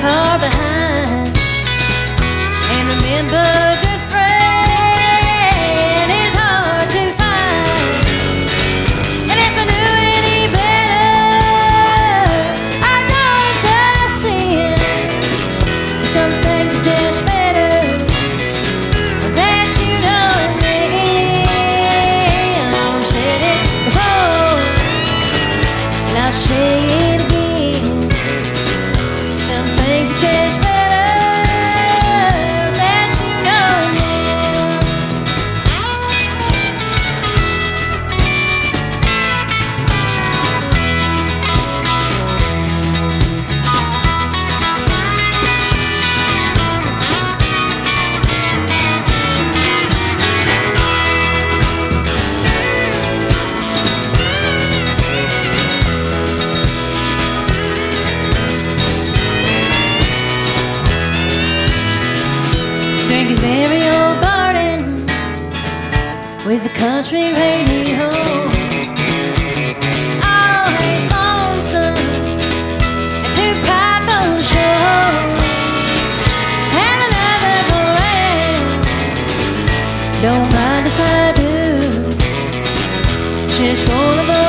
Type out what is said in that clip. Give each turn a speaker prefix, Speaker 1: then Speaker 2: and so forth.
Speaker 1: far behind. And remember, good friend is hard to find. And if I knew any better, I'd know just sin. Some things are just better that you know me. I've said it before, and I'll say it again. Some things are just better that you know me. Drinking very old garden with the country radio. Always lonesome and too pipe on show. Have another go round, don't mind if I do. Just roll a